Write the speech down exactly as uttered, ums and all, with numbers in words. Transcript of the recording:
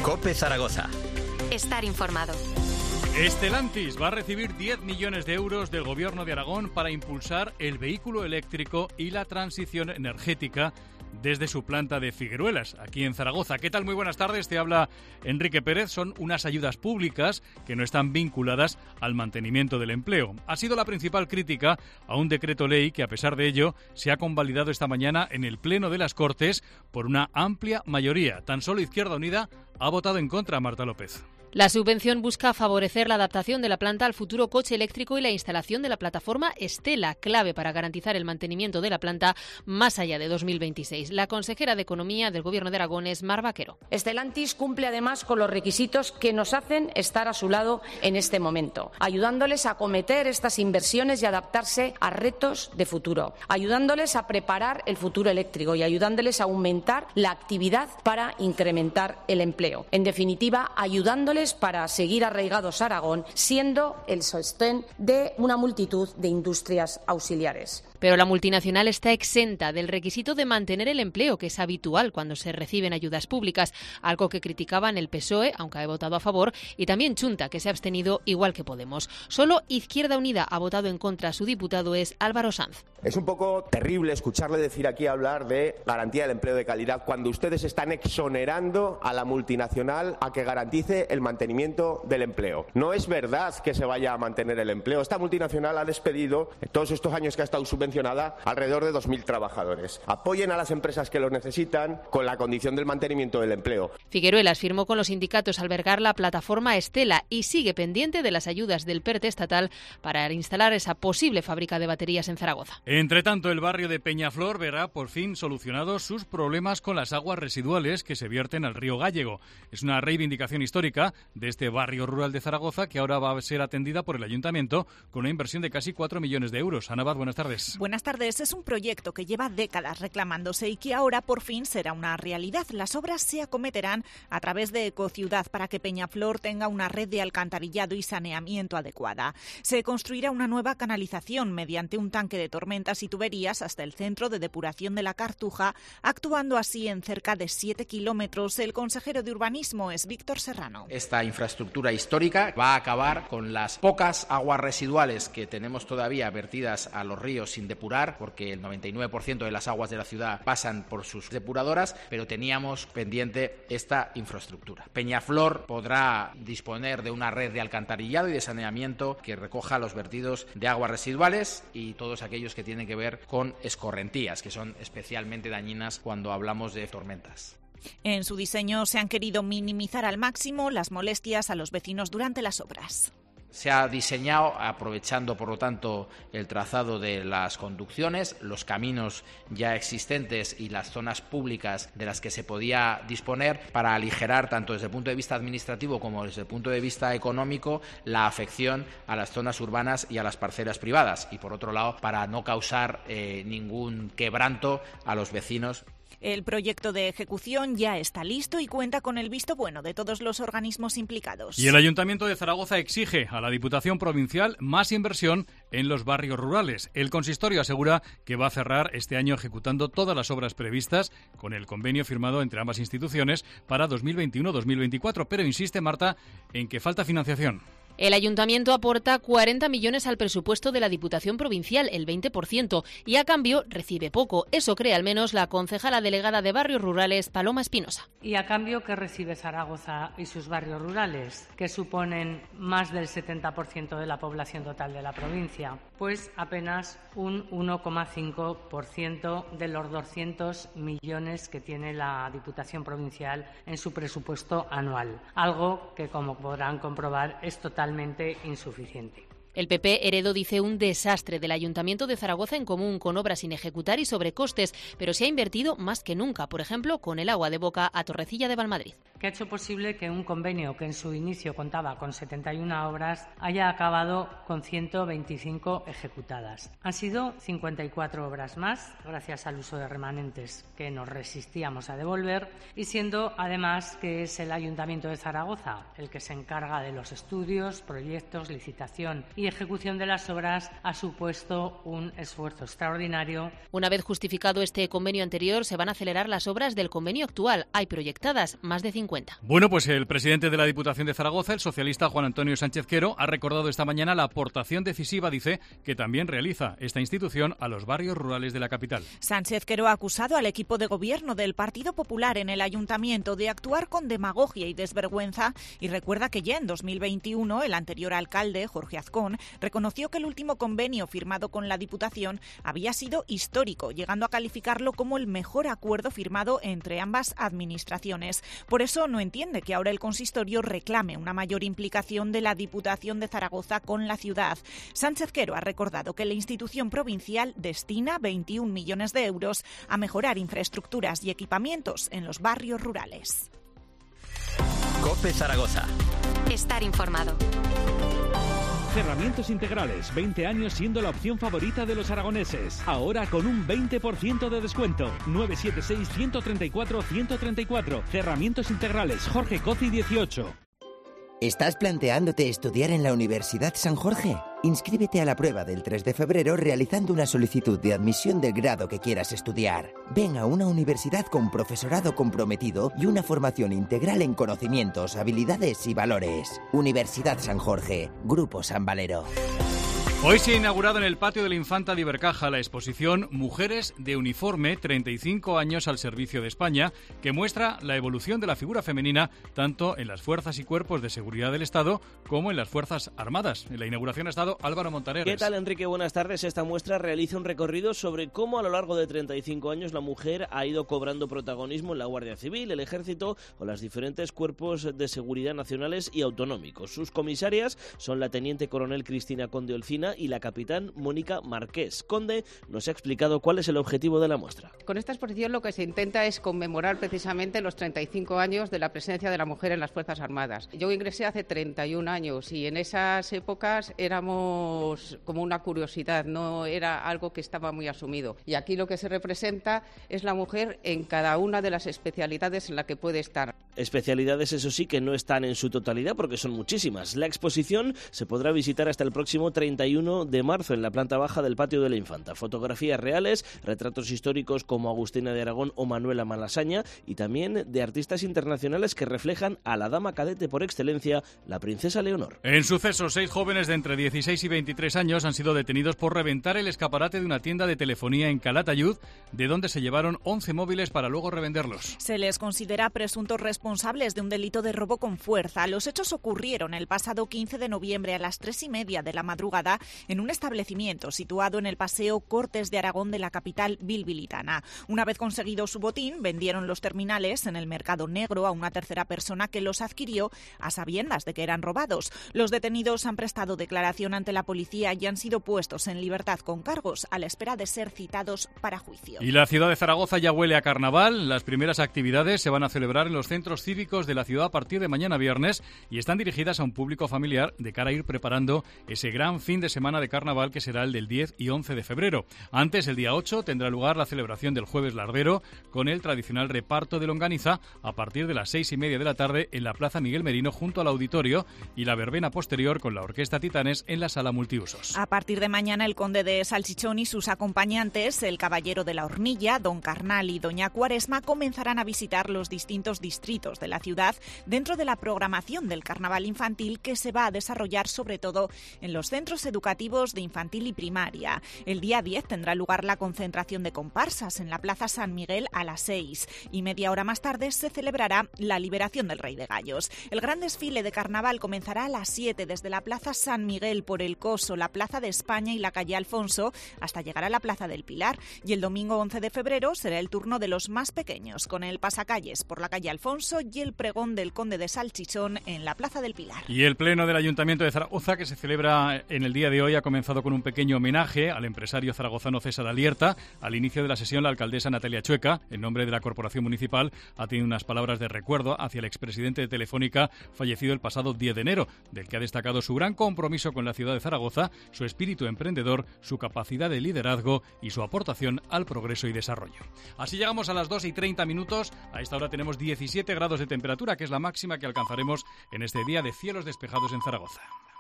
COPE Zaragoza. Estar informado. Stellantis va a recibir diez millones de euros del Gobierno de Aragón para impulsar el vehículo eléctrico y la transición energética desde su planta de Figueruelas, aquí en Zaragoza. ¿Qué tal? Muy buenas tardes, te habla Enrique Pérez. Son unas ayudas públicas que no están vinculadas al mantenimiento del empleo. Ha sido la principal crítica a un decreto ley que, a pesar de ello, se ha convalidado esta mañana en el Pleno de las Cortes por una amplia mayoría. Tan solo Izquierda Unida ha votado en contra, Marta López. La subvención busca favorecer la adaptación de la planta al futuro coche eléctrico y la instalación de la plataforma Stella, clave para garantizar el mantenimiento de la planta más allá de dos mil veintiséis. La consejera de Economía del Gobierno de Aragón es Mar Vaquero. Stellantis cumple además con los requisitos que nos hacen estar a su lado en este momento, ayudándoles a acometer estas inversiones y adaptarse a retos de futuro, ayudándoles a preparar el futuro eléctrico y ayudándoles a aumentar la actividad para incrementar el empleo. En definitiva, ayudándoles para seguir arraigados a Aragón, siendo el sostén de una multitud de industrias auxiliares. Pero la multinacional está exenta del requisito de mantener el empleo, que es habitual cuando se reciben ayudas públicas, algo que criticaban el P S O E, aunque ha votado a favor, y también Chunta, que se ha abstenido igual que Podemos. Solo Izquierda Unida ha votado en contra. Su diputado es Álvaro Sanz. Es un poco terrible escucharle decir aquí hablar de garantía del empleo de calidad cuando ustedes están exonerando a la multinacional a que garantice el mantenimiento del empleo. No es verdad que se vaya a mantener el empleo. Esta multinacional ha despedido, en todos estos años que ha estado subvencionada, alrededor de dos mil trabajadores. Apoyen a las empresas que lo necesitan con la condición del mantenimiento del empleo. Figueruelas firmó con los sindicatos albergar la plataforma Stella y sigue pendiente de las ayudas del PERTE estatal para instalar esa posible fábrica de baterías en Zaragoza. Entre tanto, el barrio de Peñaflor verá por fin solucionados sus problemas con las aguas residuales que se vierten al río Gállego. Es una reivindicación histórica de este barrio rural de Zaragoza que ahora va a ser atendida por el Ayuntamiento con una inversión de casi cuatro millones de euros. Ana Abad, buenas tardes. Buenas tardes. Es un proyecto que lleva décadas reclamándose y que ahora por fin será una realidad. Las obras se acometerán a través de Ecociudad para que Peñaflor tenga una red de alcantarillado y saneamiento adecuada. Se construirá una nueva canalización mediante un tanque de tormentas y tuberías hasta el centro de depuración de la Cartuja, actuando así en cerca de siete kilómetros. El consejero de Urbanismo es Víctor Serrano. Esta infraestructura histórica va a acabar con las pocas aguas residuales que tenemos todavía vertidas a los ríos sin depurar, porque el noventa y nueve por ciento de las aguas de la ciudad pasan por sus depuradoras, pero teníamos pendiente esta infraestructura. Peñaflor podrá disponer de una red de alcantarillado y de saneamiento que recoja los vertidos de aguas residuales y todos aquellos que tienen que ver con escorrentías, que son especialmente dañinas cuando hablamos de tormentas. En su diseño se han querido minimizar al máximo las molestias a los vecinos durante las obras. Se ha diseñado aprovechando, por lo tanto, el trazado de las conducciones, los caminos ya existentes y las zonas públicas de las que se podía disponer para aligerar, tanto desde el punto de vista administrativo como desde el punto de vista económico, la afección a las zonas urbanas y a las parcelas privadas. Y, por otro lado, para no causar eh, ningún quebranto a los vecinos. El proyecto de ejecución ya está listo y cuenta con el visto bueno de todos los organismos implicados. Y el Ayuntamiento de Zaragoza exige a la Diputación Provincial más inversión en los barrios rurales. El consistorio asegura que va a cerrar este año ejecutando todas las obras previstas con el convenio firmado entre ambas instituciones para dos mil veintiuno dos mil veinticuatro, pero insiste, Marta, en que falta financiación. El Ayuntamiento aporta cuarenta millones al presupuesto de la Diputación Provincial, el veinte por ciento, y a cambio recibe poco. Eso cree al menos la concejala delegada de Barrios Rurales, Paloma Espinosa. ¿Y a cambio qué recibe Zaragoza y sus barrios rurales, que suponen más del setenta por ciento de la población total de la provincia? Pues apenas un uno coma cinco por ciento de los doscientos millones que tiene la Diputación Provincial en su presupuesto anual. Algo que, como podrán comprobar, es total totalmente insuficiente. El P P heredó, dice, un desastre del Ayuntamiento de Zaragoza en común, con obras sin ejecutar y sobrecostes, pero se ha invertido más que nunca, por ejemplo, con el agua de Boca a Torrecilla de Valmadrid. Que ha hecho posible que un convenio que en su inicio contaba con setenta y una obras haya acabado con ciento veinticinco ejecutadas. Han sido cincuenta y cuatro obras más, gracias al uso de remanentes que nos resistíamos a devolver, y siendo además que es el Ayuntamiento de Zaragoza el que se encarga de los estudios, proyectos, licitación y ejecución de las obras, ha supuesto un esfuerzo extraordinario. Una vez justificado este convenio anterior, se van a acelerar las obras del convenio actual. Hay proyectadas más de cincuenta. cuenta. Bueno, pues el presidente de la Diputación de Zaragoza, el socialista Juan Antonio Sánchez Quero, ha recordado esta mañana la aportación decisiva, dice, que también realiza esta institución a los barrios rurales de la capital. Sánchez Quero ha acusado al equipo de gobierno del Partido Popular en el Ayuntamiento de actuar con demagogia y desvergüenza y recuerda que ya en dos mil veintiuno el anterior alcalde, Jorge Azcón, reconoció que el último convenio firmado con la Diputación había sido histórico, llegando a calificarlo como el mejor acuerdo firmado entre ambas administraciones. Por eso no entiende que ahora el consistorio reclame una mayor implicación de la Diputación de Zaragoza con la ciudad. Sánchez Quero ha recordado que la institución provincial destina veintiún millones de euros a mejorar infraestructuras y equipamientos en los barrios rurales. COPE Zaragoza. Estar informado. Cerramientos Integrales, veinte años siendo la opción favorita de los aragoneses. Ahora con un veinte por ciento de descuento. nueve siete seis, uno tres cuatro, uno tres cuatro. Cerramientos Integrales, Jorge Coci dieciocho. ¿Estás planteándote estudiar en la Universidad San Jorge? Inscríbete a la prueba del tres de febrero realizando una solicitud de admisión del grado que quieras estudiar. Ven a una universidad con profesorado comprometido y una formación integral en conocimientos, habilidades y valores. Universidad San Jorge, Grupo San Valero. Hoy se ha inaugurado en el patio de la Infanta de Ibercaja la exposición Mujeres de Uniforme, treinta y cinco años al servicio de España, que muestra la evolución de la figura femenina tanto en las fuerzas y cuerpos de seguridad del Estado como en las Fuerzas Armadas. En la inauguración ha estado Álvaro Montaneres. ¿Qué tal, Enrique? Buenas tardes. Esta muestra realiza un recorrido sobre cómo a lo largo de treinta y cinco años la mujer ha ido cobrando protagonismo en la Guardia Civil, el Ejército o los diferentes cuerpos de seguridad nacionales y autonómicos. Sus comisarias son la teniente coronel Cristina Conde Olcina y la capitán Mónica Marqués. Conde nos ha explicado cuál es el objetivo de la muestra. Con esta exposición lo que se intenta es conmemorar precisamente los treinta y cinco años de la presencia de la mujer en las Fuerzas Armadas. Yo ingresé hace treinta y un años y en esas épocas éramos como una curiosidad, no era algo que estaba muy asumido. Y aquí lo que se representa es la mujer en cada una de las especialidades en la que puede estar. Especialidades, eso sí, que no están en su totalidad porque son muchísimas. La exposición se podrá visitar hasta el próximo treinta y uno de marzo en la planta baja del patio de la Infanta. Fotografías reales, retratos históricos como Agustina de Aragón o Manuela Malasaña y también de artistas internacionales que reflejan a la dama cadete por excelencia, la princesa Leonor. En sucesos, seis jóvenes de entre dieciséis y veintitrés años han sido detenidos por reventar el escaparate de una tienda de telefonía en Calatayud, de donde se llevaron once móviles para luego revenderlos. Se les considera presuntos responsables de un delito de robo con fuerza. Los hechos ocurrieron el pasado quince de noviembre a las tres y media de la madrugada en un establecimiento situado en el Paseo Cortes de Aragón de la capital bilbilitana. Una vez conseguido su botín, vendieron los terminales en el mercado negro a una tercera persona que los adquirió a sabiendas de que eran robados. Los detenidos han prestado declaración ante la policía y han sido puestos en libertad con cargos a la espera de ser citados para juicio. Y la ciudad de Zaragoza ya huele a carnaval. Las primeras actividades se van a celebrar en los centros cívicos de la ciudad a partir de mañana viernes y están dirigidas a un público familiar de cara a ir preparando ese gran fin de semana de carnaval que será el del diez y once de febrero. Antes, el día ocho, tendrá lugar la celebración del Jueves Lardero con el tradicional reparto de longaniza a partir de las seis y media de la tarde en la Plaza Miguel Merino junto al auditorio y la verbena posterior con la Orquesta Titanes en la sala multiusos. A partir de mañana el conde de Salchichón y sus acompañantes, el caballero de la Hornilla, don Carnal y doña Cuaresma, comenzarán a visitar los distintos distritos de la ciudad dentro de la programación del carnaval infantil que se va a desarrollar sobre todo en los centros educativos de infantil y primaria. El día diez tendrá lugar la concentración de comparsas en la Plaza San Miguel a las seis y media hora más tarde se celebrará la liberación del Rey de Gallos. El gran desfile de carnaval comenzará a las siete desde la Plaza San Miguel por el Coso, la Plaza de España y la calle Alfonso hasta llegar a la Plaza del Pilar. Y el domingo once de febrero será el turno de los más pequeños con el pasacalles por la calle Alfonso y el pregón del conde de Salchichón en la Plaza del Pilar. Y el pleno del Ayuntamiento de Zaragoza, que se celebra en el día de hoy, ha comenzado con un pequeño homenaje al empresario zaragozano César Alierta. Al inicio de la sesión, la alcaldesa Natalia Chueca, en nombre de la Corporación Municipal, ha tenido unas palabras de recuerdo hacia el expresidente de Telefónica, fallecido el pasado diez de enero, del que ha destacado su gran compromiso con la ciudad de Zaragoza, su espíritu emprendedor, su capacidad de liderazgo y su aportación al progreso y desarrollo. Así llegamos a las dos y treinta minutos. A esta hora tenemos diecisiete grados de temperatura, que es la máxima que alcanzaremos en este día de cielos despejados en Zaragoza.